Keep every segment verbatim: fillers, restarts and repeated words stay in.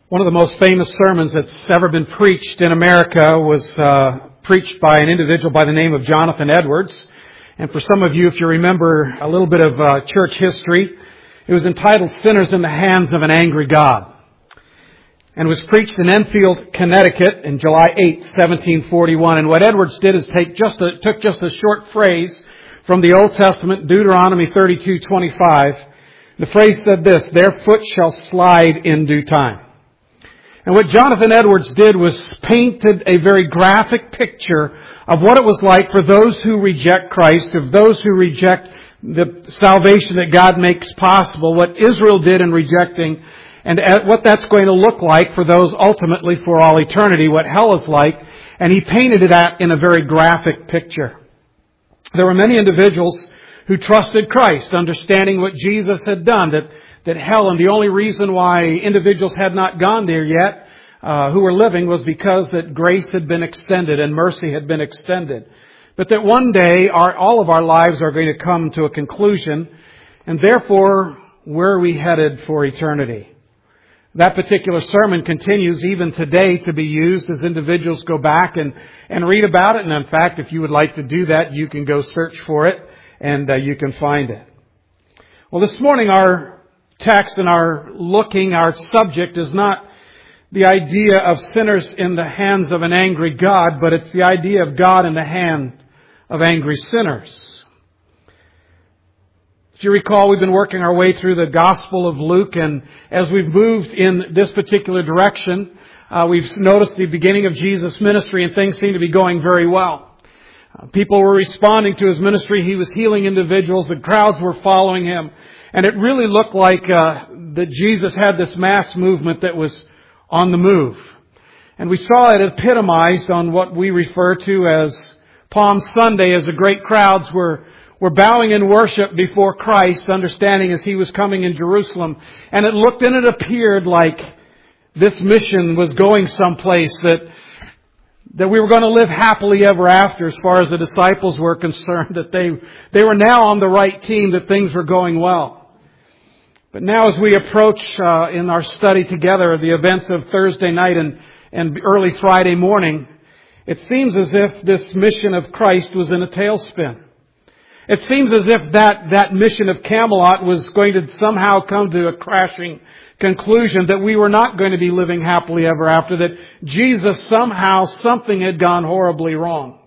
One of the most famous sermons that's ever been preached in America was uh, preached by an individual by the name of Jonathan Edwards. And for some of you, if you remember a little bit of uh, church history, it was entitled Sinners in the Hands of an Angry God. And was preached in Enfield, Connecticut in July eighth, seventeen forty-one. And what Edwards did is take just a, took just a short phrase from the Old Testament, Deuteronomy thirty-two twenty-five. The phrase said this, "Their foot shall slide in due time." And what Jonathan Edwards did was painted a very graphic picture of what it was like for those who reject Christ, of those who reject the salvation that God makes possible, what Israel did in rejecting, and what that's going to look like for those ultimately for all eternity, what hell is like. And he painted it out in a very graphic picture. There were many individuals who trusted Christ, understanding what Jesus had done, that that hell, and the only reason why individuals had not gone there yet, uh, who were living, was because that grace had been extended and mercy had been extended. But that one day our, all of our lives are going to come to a conclusion, and therefore, where are we headed for eternity? That particular sermon continues even today to be used as individuals go back and, and read about it. And in fact, if you would like to do that, you can go search for it and uh, you can find it. Well, this morning our text and our looking, our subject is not the idea of sinners in the hands of an angry God, but it's the idea of God in the hand of angry sinners. If you recall, we've been working our way through the Gospel of Luke, and as we've moved in this particular direction, uh, we've noticed the beginning of Jesus' ministry, and things seem to be going very well. Uh, people were responding to His ministry. He was healing individuals. The crowds were following Him. And it really looked like uh, that Jesus had this mass movement that was on the move. And we saw it epitomized on what we refer to as Palm Sunday, as the great crowds were, were bowing in worship before Christ, understanding as He was coming in Jerusalem. And it looked and it appeared like this mission was going someplace, that that we were going to live happily ever after as far as the disciples were concerned, that they, they were now on the right team, that things were going well. But now as we approach uh, in our study together the events of Thursday night and, and early Friday morning, it seems as if this mission of Christ was in a tailspin. It seems as if that, that mission of Camelot was going to somehow come to a crashing conclusion, that we were not going to be living happily ever after, that Jesus somehow, something had gone horribly wrong.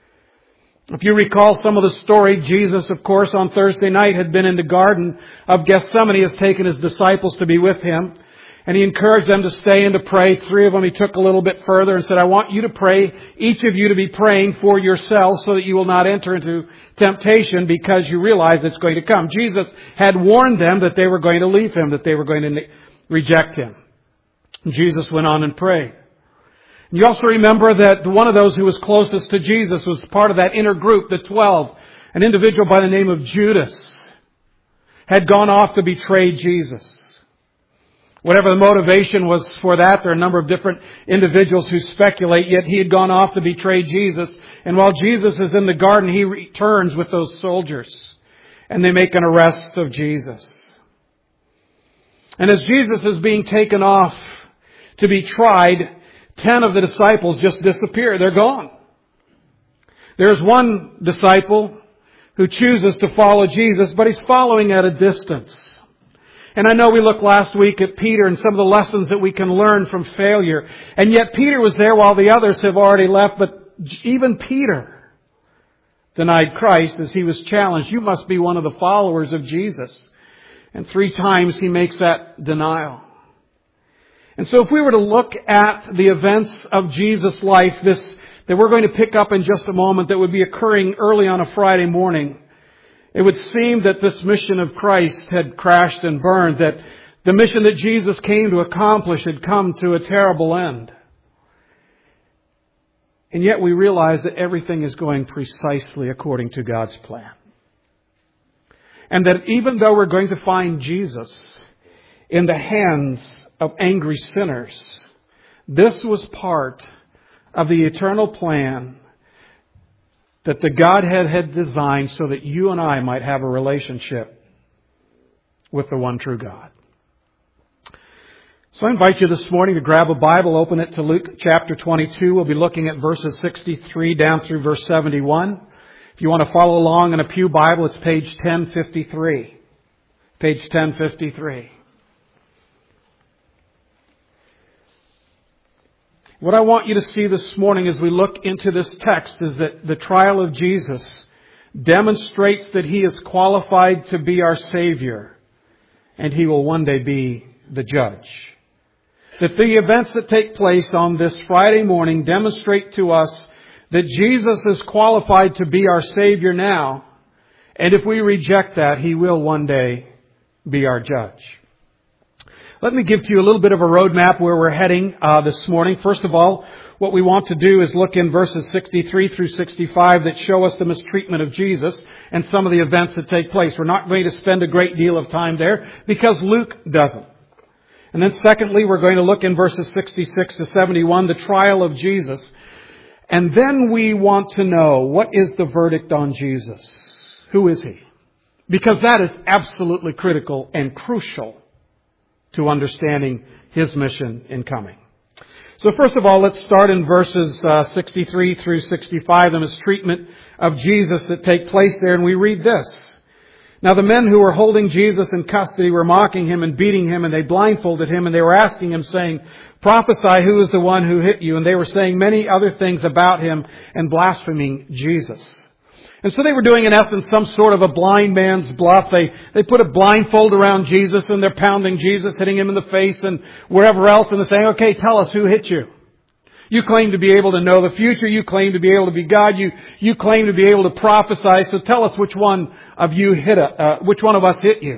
If you recall some of the story, Jesus, of course, on Thursday night had been in the Garden of Gethsemane, has taken His disciples to be with Him. And He encouraged them to stay and to pray. Three of them He took a little bit further and said, I want you to pray, each of you to be praying for yourselves so that you will not enter into temptation, because you realize it's going to come. Jesus had warned them that they were going to leave Him, that they were going to reject Him. And Jesus went on and prayed. You also remember that one of those who was closest to Jesus was part of that inner group, the twelve. An individual by the name of Judas had gone off to betray Jesus. Whatever the motivation was for that, there are a number of different individuals who speculate, yet he had gone off to betray Jesus. And while Jesus is in the garden, he returns with those soldiers, and they make an arrest of Jesus. And as Jesus is being taken off to be tried, ten of the disciples just disappear. They're gone. There's one disciple who chooses to follow Jesus, but he's following at a distance. And I know we looked last week at Peter and some of the lessons that we can learn from failure. And yet Peter was there while the others have already left. But even Peter denied Christ as he was challenged. You must be one of the followers of Jesus. And three times he makes that denial. And so if we were to look at the events of Jesus' life, this that we're going to pick up in just a moment, that would be occurring early on a Friday morning, it would seem that this mission of Christ had crashed and burned, that the mission that Jesus came to accomplish had come to a terrible end. And yet we realize that everything is going precisely according to God's plan. And that even though we're going to find Jesus in the hands of angry sinners, this was part of the eternal plan that the Godhead had designed so that you and I might have a relationship with the one true God. So I invite you this morning to grab a Bible, open it to Luke chapter twenty-two. We'll be looking at verses sixty-three down through verse seventy-one. If you want to follow along in a pew Bible, it's page ten fifty-three. Page ten fifty-three. What I want you to see this morning as we look into this text is that the trial of Jesus demonstrates that He is qualified to be our Savior, and He will one day be the judge. That the events that take place on this Friday morning demonstrate to us that Jesus is qualified to be our Savior now, and if we reject that, He will one day be our judge. Let me give to you a little bit of a roadmap where we're heading uh, this morning. First of all, what we want to do is look in verses sixty-three through sixty-five that show us the mistreatment of Jesus and some of the events that take place. We're not going to spend a great deal of time there because Luke doesn't. And then secondly, we're going to look in verses sixty-six to seventy-one, the trial of Jesus. And then we want to know, what is the verdict on Jesus? Who is He? Because that is absolutely critical and crucial to understanding His mission in coming. So first of all, let's start in verses uh, sixty-three through sixty-five, the mistreatment of Jesus that take place there. And we read this. Now the men who were holding Jesus in custody were mocking Him and beating Him, and they blindfolded Him, and they were asking Him, saying, "Prophesy, who is the one who hit you?" And they were saying many other things about Him and blaspheming Jesus. And so they were doing, in essence, some sort of a blind man's bluff. They, they put a blindfold around Jesus, and they're pounding Jesus, hitting Him in the face and wherever else, and they're saying, "Okay, tell us who hit you. You claim to be able to know the future. You claim to be able to be God. You, you claim to be able to prophesy. So tell us which one of you hit, uh, which one of us hit you."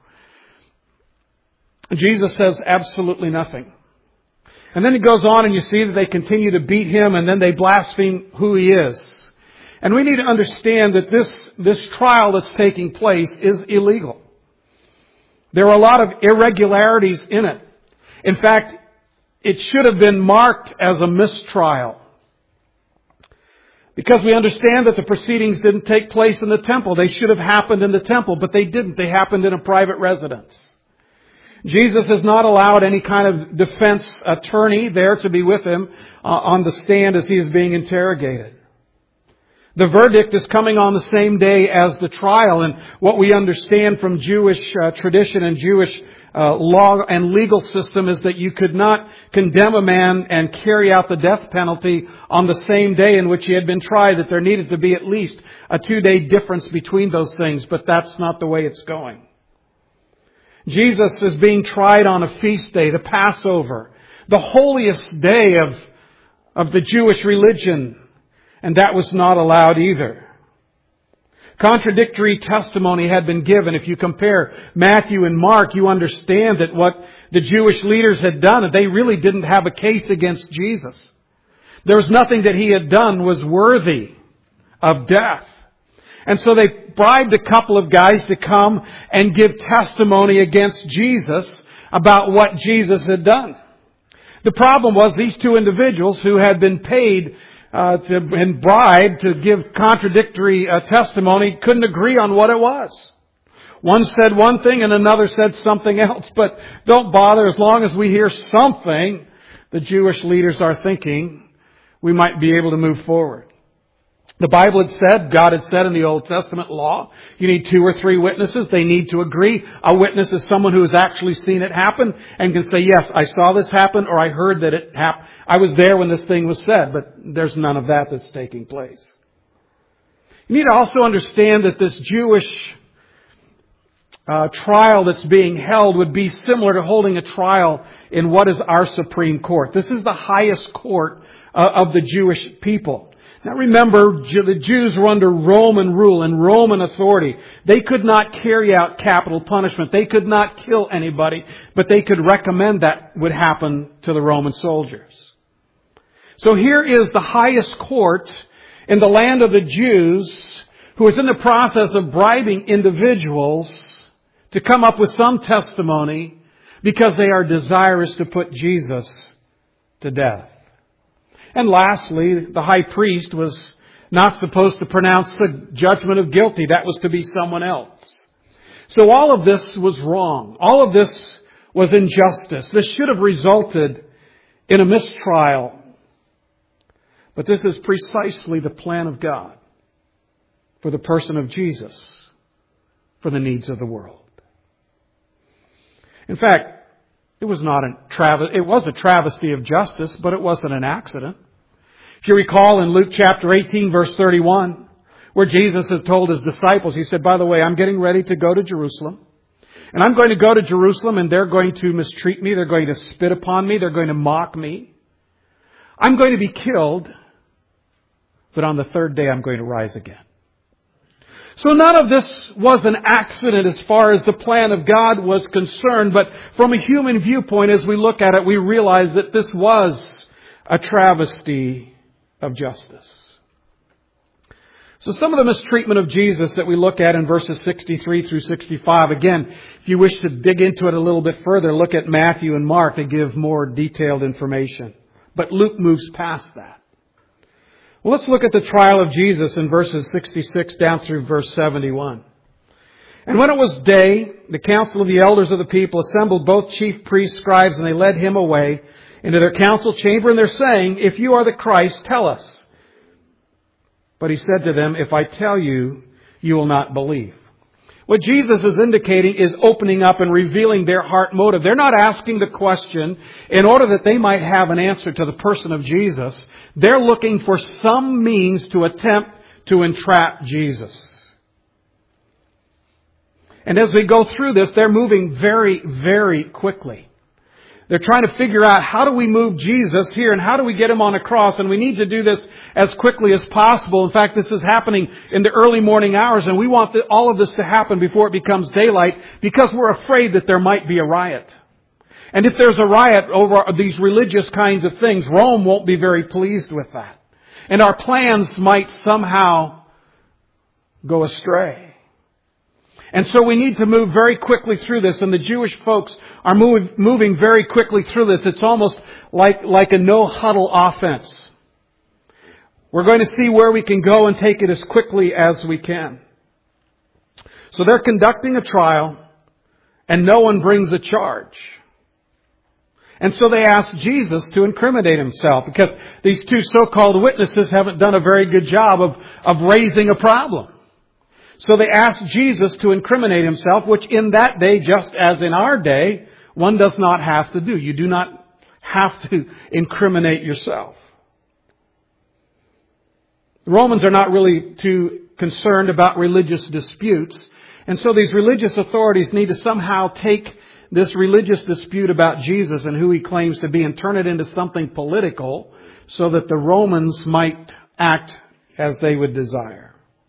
And Jesus says absolutely nothing. And then He goes on, and you see that they continue to beat Him, and then they blaspheme who He is. And we need to understand that this, this trial that's taking place is illegal. There are a lot of irregularities in it. In fact, it should have been marked as a mistrial. Because we understand that the proceedings didn't take place in the temple. They should have happened in the temple, but they didn't. They happened in a private residence. Jesus has not allowed any kind of defense attorney there to be with Him uh, on the stand as He is being interrogated. The verdict is coming on the same day as the trial, and what we understand from Jewish uh, tradition and Jewish uh, law and legal system is that you could not condemn a man and carry out the death penalty on the same day in which he had been tried, that there needed to be at least a two-day difference between those things, but that's not the way it's going. Jesus is being tried on a feast day, the Passover, the holiest day of, of the Jewish religion. And that was not allowed either. Contradictory testimony had been given. If you compare Matthew and Mark, you understand that what the Jewish leaders had done, that they really didn't have a case against Jesus. There was nothing that He had done was worthy of death. And so they bribed a couple of guys to come and give testimony against Jesus about what Jesus had done. The problem was these two individuals who had been paid Uh, to, and bribed to give contradictory uh, testimony couldn't agree on what it was. One said one thing and another said something else. But don't bother, as long as we hear something the Jewish leaders are thinking, we might be able to move forward. The Bible had said, God had said in the Old Testament law, you need two or three witnesses. They need to agree. A witness is someone who has actually seen it happen and can say, yes, I saw this happen, or I heard that it happened. I was there when this thing was said, but there's none of that that's taking place. You need to also understand that this Jewish uh, trial that's being held would be similar to holding a trial in what is our Supreme Court. This is the highest court uh, of the Jewish people. Now remember, the Jews were under Roman rule and Roman authority. They could not carry out capital punishment. They could not kill anybody, but they could recommend that would happen to the Roman soldiers. So here is the highest court in the land of the Jews who is in the process of bribing individuals to come up with some testimony because they are desirous to put Jesus to death. And lastly, the high priest was not supposed to pronounce the judgment of guilty. That was to be someone else. So all of this was wrong. All of this was injustice. This should have resulted in a mistrial. But this is precisely the plan of God for the person of Jesus, for the needs of the world. In fact, it was not a trav- it was a travesty of justice, but it wasn't an accident. If you recall in Luke chapter eighteen, verse thirty-one, where Jesus has told His disciples, He said, by the way, I'm getting ready to go to Jerusalem. And I'm going to go to Jerusalem and they're going to mistreat me. They're going to spit upon me. They're going to mock me. I'm going to be killed. But on the third day, I'm going to rise again. So none of this was an accident as far as the plan of God was concerned. But from a human viewpoint, as we look at it, we realize that this was a travesty of justice. So some of the mistreatment of Jesus that we look at in verses sixty-three through sixty-five, again, if you wish to dig into it a little bit further, look at Matthew and Mark. They give more detailed information. But Luke moves past that. Well, let's look at the trial of Jesus in verses sixty-six down through verse seventy-one. And when it was day, the council of the elders of the people assembled both chief priests, scribes, and they led Him away into their council chamber, and they're saying, if you are the Christ, tell us. But He said to them, if I tell you, you will not believe. What Jesus is indicating is opening up and revealing their heart motive. They're not asking the question in order that they might have an answer to the person of Jesus. They're looking for some means to attempt to entrap Jesus. And as we go through this, they're moving very, very quickly. They're trying to figure out how do we move Jesus here and how do we get Him on a cross. And we need to do this as quickly as possible. In fact, this is happening in the early morning hours, and we want the, all of this to happen before it becomes daylight because we're afraid that there might be a riot. And if there's a riot over these religious kinds of things, Rome won't be very pleased with that. And our plans might somehow go astray. And so we need to move very quickly through this. And the Jewish folks are move, moving very quickly through this. It's almost like, like a no-huddle offense. We're going to see where we can go and take it as quickly as we can. So they're conducting a trial, and no one brings a charge. And so they ask Jesus to incriminate Himself, because these two so-called witnesses haven't done a very good job of, of raising a problem. So they asked Jesus to incriminate Himself, which in that day, just as in our day, one does not have to do. You do not have to incriminate yourself. The Romans are not really too concerned about religious disputes. And so these religious authorities need to somehow take this religious dispute about Jesus and who He claims to be and turn it into something political so that the Romans might act as they would desire.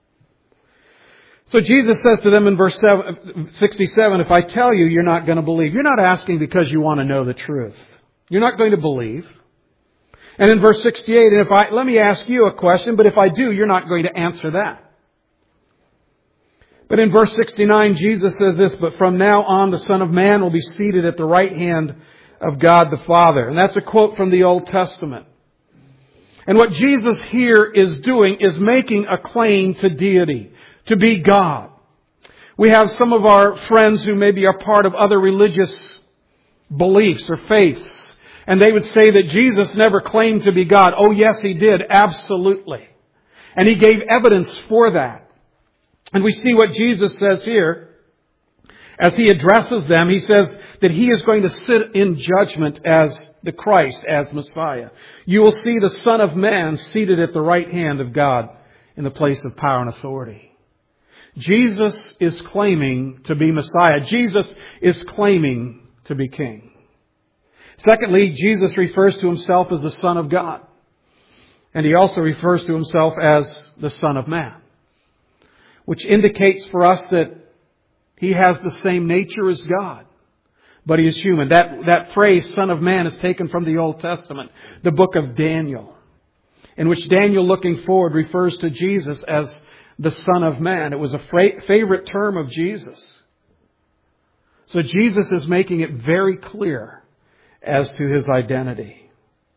So Jesus says to them in verse sixty-seven, if I tell you, you're not going to believe. You're not asking because you want to know the truth. You're not going to believe. And in verse sixty-eight, and if I, let me ask you a question, but if I do, you're not going to answer that. But in verse sixty-nine, Jesus says this, but from now on the Son of Man will be seated at the right hand of God the Father. And that's a quote from the Old Testament. And what Jesus here is doing is making a claim to deity, to be God. We have some of our friends who maybe are part of other religious beliefs or faiths, and they would say that Jesus never claimed to be God. Oh yes, He did. Absolutely. And He gave evidence for that. And we see what Jesus says here. As He addresses them, He says that He is going to sit in judgment as the Christ, as Messiah. You will see the Son of Man seated at the right hand of God in the place of power and authority. Jesus is claiming to be Messiah. Jesus is claiming to be King. Secondly, Jesus refers to Himself as the Son of God. And He also refers to Himself as the Son of Man, which indicates for us that He has the same nature as God, but He is human. That, that phrase, Son of Man, is taken from the Old Testament, the book of Daniel, in which Daniel, looking forward, refers to Jesus as the Son of Man. It was a fra- favorite term of Jesus. So Jesus is making it very clear as to His identity.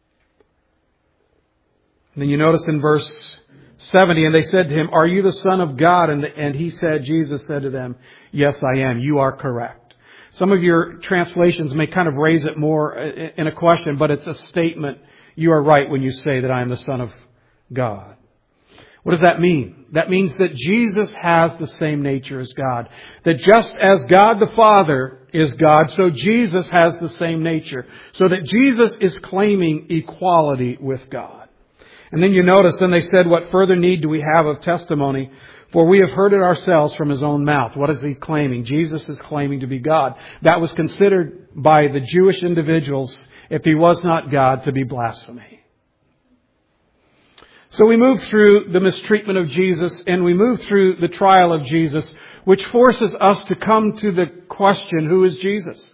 And then you notice in verse seventy, and they said to Him, are you the Son of God? And, the, and He said, Jesus said to them, yes, I am. You are correct. Some of your translations may kind of raise it more in a question, but it's a statement. You are right when you say that I am the Son of God. What does that mean? That means that Jesus has the same nature as God. That just as God the Father is God, so Jesus has the same nature. So that Jesus is claiming equality with God. And then you notice, then they said, what further need do we have of testimony? For we have heard it ourselves from His own mouth. What is He claiming? Jesus is claiming to be God. That was considered by the Jewish individuals, if He was not God, to be blasphemy. So we move through the mistreatment of Jesus, and we move through the trial of Jesus, which forces us to come to the question, who is Jesus?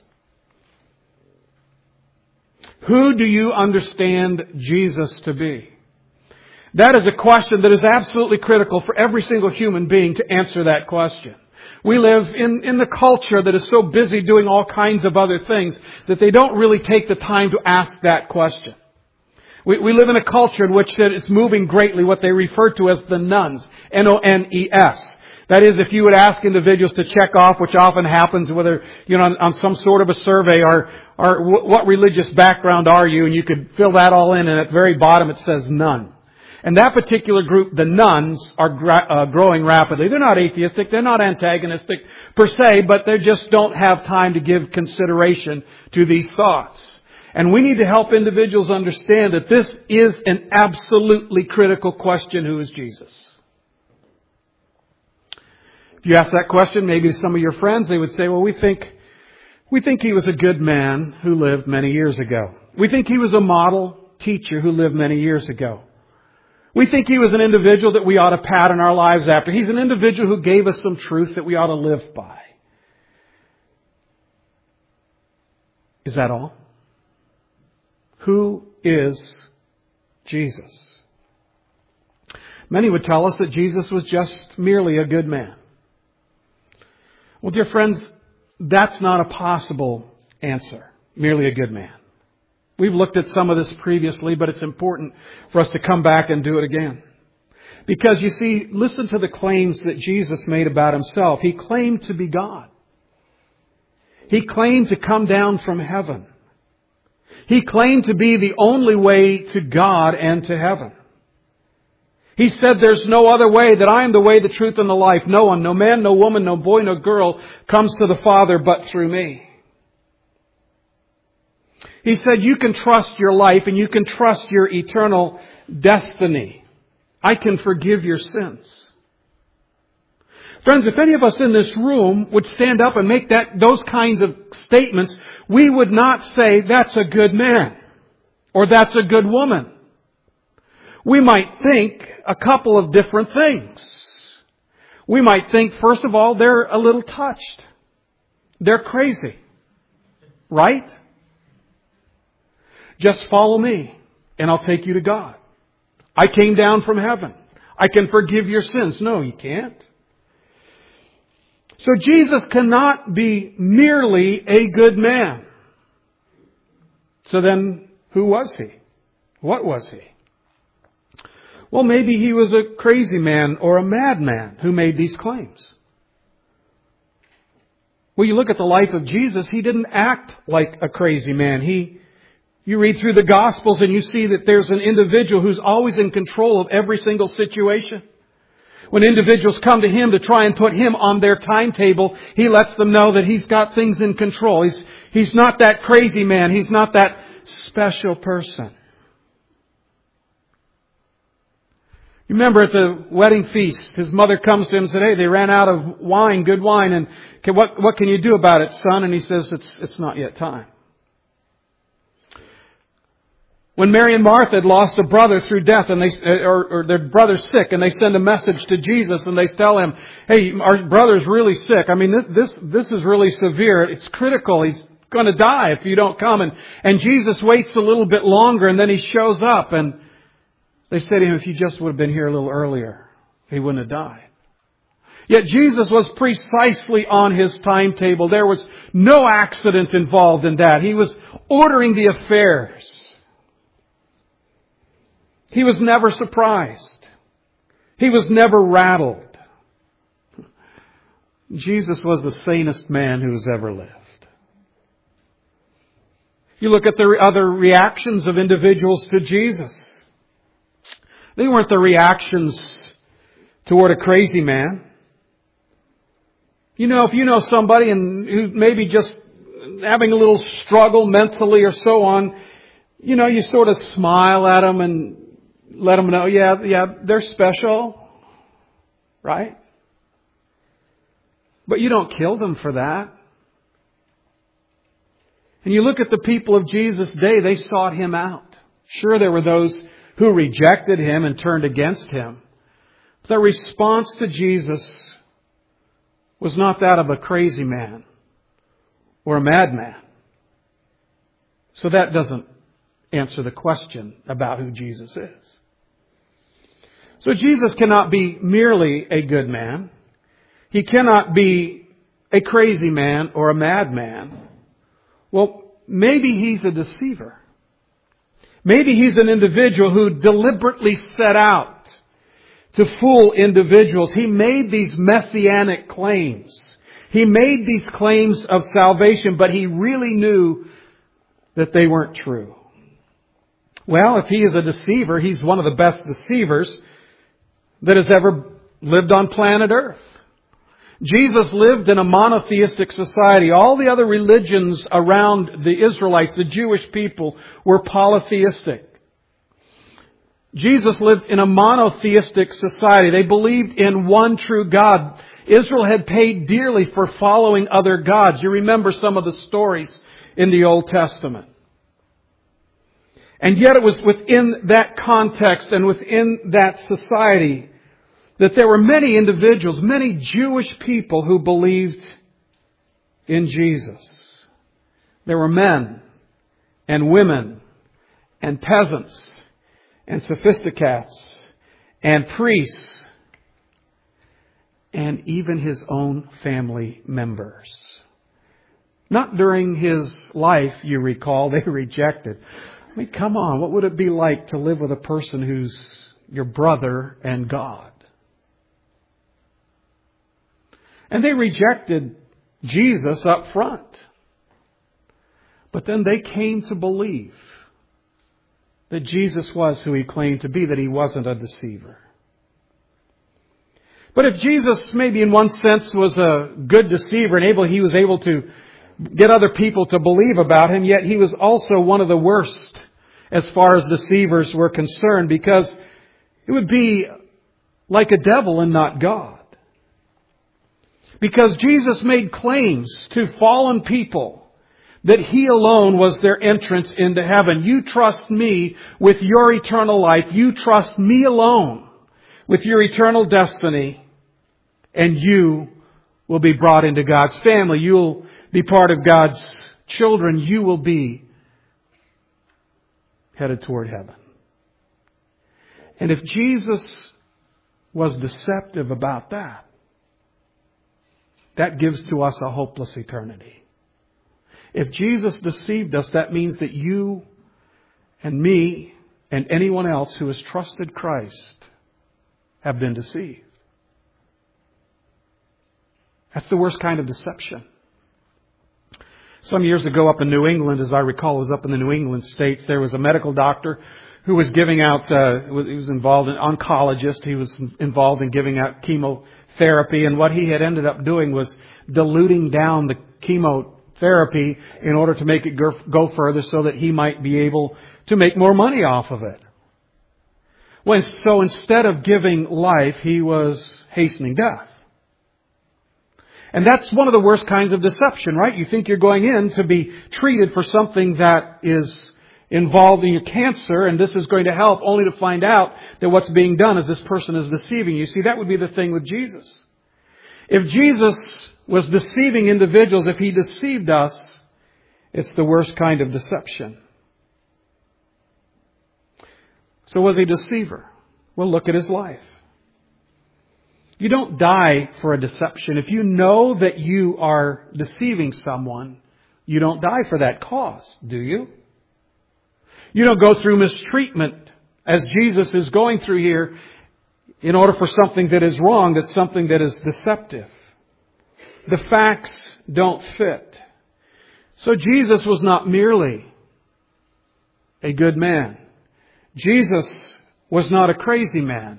Who do you understand Jesus to be? That is a question that is absolutely critical for every single human being to answer that question. We live in, in the culture that is so busy doing all kinds of other things that they don't really take the time to ask that question. We, we live in a culture in which it's moving greatly, what they refer to as the nones, N O N E S. That is, if you would ask individuals to check off, which often happens, whether, you know, on, on some sort of a survey, or, or w- what religious background are you, and you could fill that all in, and at the very bottom it says none. And that particular group, the nones, are gra- uh, growing rapidly. They're not atheistic, they're not antagonistic per se, but they just don't have time to give consideration to these thoughts. And we need to help individuals understand that this is an absolutely critical question, who is Jesus? If you ask that question, maybe to some of your friends, they would say, well, we think, we think He was a good man who lived many years ago. We think He was a model teacher who lived many years ago. We think He was an individual that we ought to pattern our lives after. He's an individual who gave us some truth that we ought to live by. Is that all? Who is Jesus? Many would tell us that Jesus was just merely a good man. Well, dear friends, that's not a possible answer. Merely a good man. We've looked at some of this previously, but it's important for us to come back and do it again. Because you see, listen to the claims that Jesus made about Himself. He claimed to be God. He claimed to come down from heaven. He claimed to be the only way to God and to heaven. He said, there's no other way, that I am the way, the truth, and the life. No one, no man, no woman, no boy, no girl comes to the Father but through me. He said, you can trust your life and you can trust your eternal destiny. I can forgive your sins. Friends, if any of us in this room would stand up and make that those kinds of statements, we would not say, that's a good man, or that's a good woman. We might think a couple of different things. We might think, first of all, they're a little touched. They're crazy. Right? Just follow me, and I'll take you to God. I came down from heaven. I can forgive your sins. No, you can't. So Jesus cannot be merely a good man. So then, who was He? What was He? Well, maybe He was a crazy man or a madman who made these claims. Well, you look at the life of Jesus, He didn't act like a crazy man. He, you read through the Gospels and you see that there's an individual who's always in control of every single situation. When individuals come to Him to try and put Him on their timetable, He lets them know that He's got things in control. He's, he's not that crazy man. He's not that special person. You remember at the wedding feast, His mother comes to Him and said, hey, they ran out of wine, good wine, and can, what, what can you do about it, son? And He says, it's, it's not yet time. When Mary and Martha had lost a brother through death, and they, or, or their brother's sick, and they send a message to Jesus, and they tell Him, hey, our brother's really sick. I mean, this, this, this is really severe. It's critical. He's going to die if you don't come. And, and Jesus waits a little bit longer, and then He shows up, and they say to Him, if you just would have been here a little earlier, he wouldn't have died. Yet Jesus was precisely on His timetable. There was no accident involved in that. He was ordering the affairs. He was never surprised. He was never rattled. Jesus was the sanest man who has ever lived. You look at the other reactions of individuals to Jesus. They weren't the reactions toward a crazy man. You know, if you know somebody and who maybe just having a little struggle mentally or so on, you know, you sort of smile at them and let them know, yeah, yeah, they're special, right? But you don't kill them for that. And you look at the people of Jesus' day, they sought Him out. Sure, there were those who rejected Him and turned against Him. But their response to Jesus was not that of a crazy man or a madman. So that doesn't answer the question about who Jesus is. So Jesus cannot be merely a good man. He cannot be a crazy man or a madman. Well, maybe He's a deceiver. Maybe He's an individual who deliberately set out to fool individuals. He made these messianic claims. He made these claims of salvation, but He really knew that they weren't true. Well, if He is a deceiver, He's one of the best deceivers that has ever lived on planet Earth. Jesus lived in a monotheistic society. All the other religions around the Israelites, the Jewish people, were polytheistic. Jesus lived in a monotheistic society. They believed in one true God. Israel had paid dearly for following other gods. You remember some of the stories in the Old Testament. And yet it was within that context and within that society that there were many individuals, many Jewish people who believed in Jesus. There were men and women and peasants and sophisticates and priests and even His own family members. Not during His life, you recall, they rejected. I mean, come on, what would it be like to live with a person who's your brother and God? And they rejected Jesus up front. But then they came to believe that Jesus was who He claimed to be, that He wasn't a deceiver. But if Jesus maybe in one sense was a good deceiver and able, He was able to get other people to believe about Him, yet He was also one of the worst as far as deceivers were concerned, because it would be like a devil and not God. Because Jesus made claims to fallen people that He alone was their entrance into heaven. You trust me with your eternal life. You trust me alone with your eternal destiny. And you will be brought into God's family. You'll be part of God's children. You will be headed toward heaven. And if Jesus was deceptive about that, that gives to us a hopeless eternity. If Jesus deceived us, that means that you and me and anyone else who has trusted Christ have been deceived. That's the worst kind of deception. Some years ago up in New England, as I recall, it was up in the New England states, there was a medical doctor who was giving out, uh, he was involved in, oncologist, he was involved in giving out chemotherapy, and what he had ended up doing was diluting down the chemotherapy in order to make it go, go further so that he might be able to make more money off of it. When, so instead of giving life, he was hastening death. And that's one of the worst kinds of deception, right? You think you're going in to be treated for something that is involved in your cancer, and this is going to help, only to find out that what's being done is this person is deceiving you. See, that would be the thing with Jesus. If Jesus was deceiving individuals, if He deceived us, it's the worst kind of deception. So was He a deceiver? Well, look at His life. You don't die for a deception. If you know that you are deceiving someone, you don't die for that cause, do you? You don't go through mistreatment as Jesus is going through here in order for something that is wrong, that's something that is deceptive. The facts don't fit. So Jesus was not merely a good man. Jesus was not a crazy man.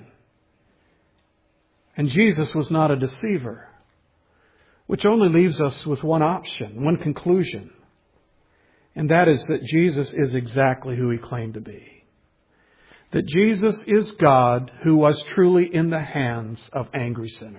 And Jesus was not a deceiver. Which only leaves us with one option, one conclusion. And that is that Jesus is exactly who He claimed to be. That Jesus is God who was truly in the hands of angry sinners.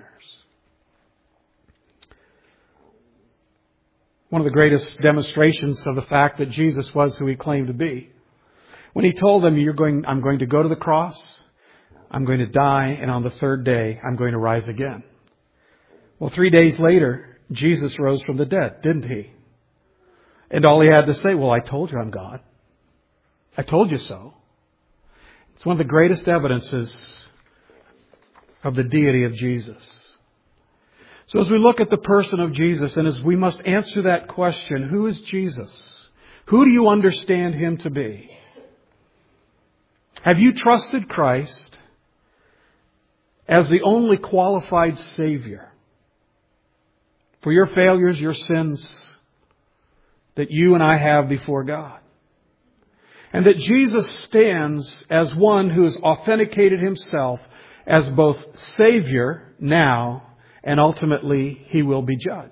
One of the greatest demonstrations of the fact that Jesus was who He claimed to be. When He told them, You're going, I'm going to go to the cross, I'm going to die, and on the third day, I'm going to rise again. Well, three days later, Jesus rose from the dead, didn't He? And all He had to say, well, I told you I'm God. I told you so. It's one of the greatest evidences of the deity of Jesus. So as we look at the person of Jesus, and as we must answer that question, who is Jesus? Who do you understand Him to be? Have you trusted Christ as the only qualified Savior for your failures, your sins that you and I have before God? And that Jesus stands as one who has authenticated Himself as both Savior now and ultimately He will be judge.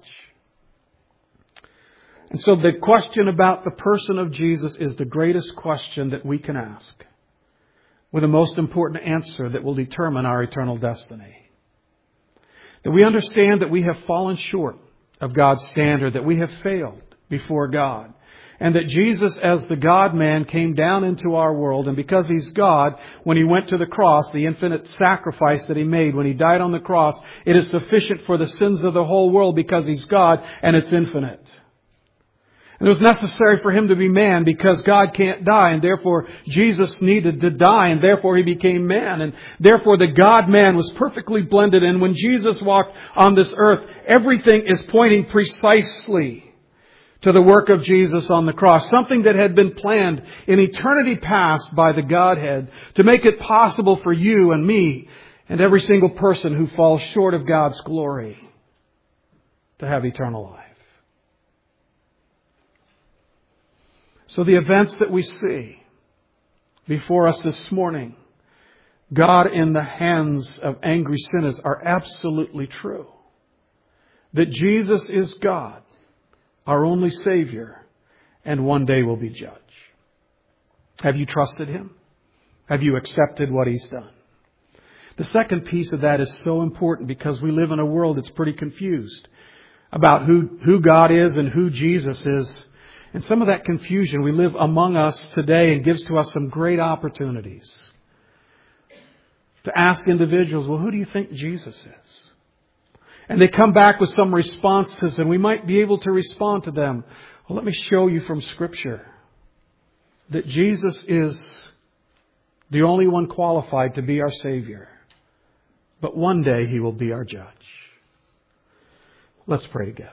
And so the question about the person of Jesus is the greatest question that we can ask, with the most important answer that will determine our eternal destiny. That we understand that we have fallen short of God's standard, that we have failed before God. And that Jesus, as the God-man, came down into our world. And because He's God, when He went to the cross, the infinite sacrifice that He made, when He died on the cross, it is sufficient for the sins of the whole world because He's God and it's infinite. And it was necessary for Him to be man because God can't die. And therefore, Jesus needed to die. And therefore, He became man. And therefore, the God-man was perfectly blended. And when Jesus walked on this earth, everything is pointing precisely to the work of Jesus on the cross. Something that had been planned in eternity past by the Godhead to make it possible for you and me and every single person who falls short of God's glory to have eternal life. So the events that we see before us this morning, God in the hands of angry sinners, are absolutely true. That Jesus is God, our only Savior, and one day will be judge. Have you trusted Him? Have you accepted what He's done? The second piece of that is so important because we live in a world that's pretty confused about who, who God is and who Jesus is. And some of that confusion we live among us today and gives to us some great opportunities to ask individuals, well, who do you think Jesus is? And they come back with some responses, and we might be able to respond to them. Well, let me show you from Scripture that Jesus is the only one qualified to be our Savior. But one day He will be our judge. Let's pray together.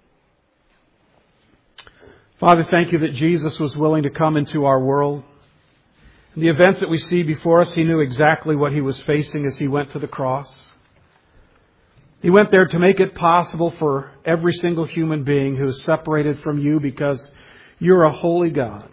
Father, thank You that Jesus was willing to come into our world. In the events that we see before us, He knew exactly what He was facing as He went to the cross. He went there to make it possible for every single human being who is separated from You because You're a holy God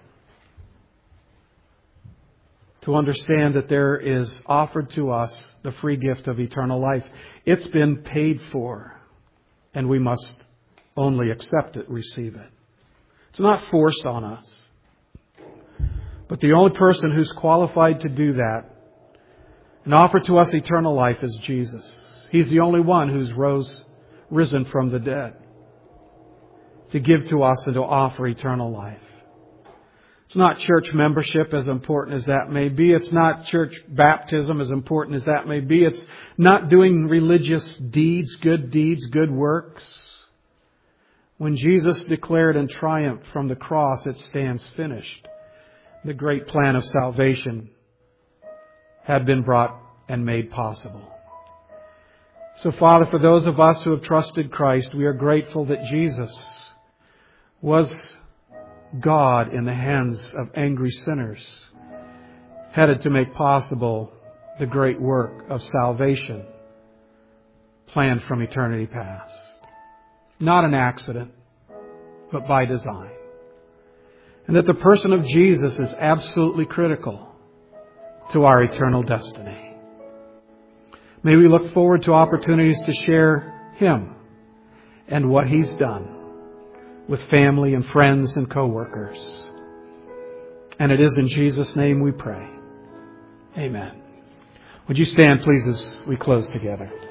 to understand that there is offered to us the free gift of eternal life. It's been paid for, and we must only accept it, receive it. It's not forced on us. But the only person who's qualified to do that and offer to us eternal life is Jesus. He's the only one who's rose, risen from the dead to give to us and to offer eternal life. It's not church membership, as important as that may be. It's not church baptism, as important as that may be. It's not doing religious deeds, good deeds, good works. When Jesus declared in triumph from the cross, it stands finished. The great plan of salvation had been brought and made possible. So, Father, for those of us who have trusted Christ, we are grateful that Jesus was God in the hands of angry sinners, headed to make possible the great work of salvation planned from eternity past. Not an accident, but by design. And that the person of Jesus is absolutely critical to our eternal destiny. May we look forward to opportunities to share Him and what He's done with family and friends and co-workers. And it is in Jesus' name we pray. Amen. Would you stand, please, as we close together?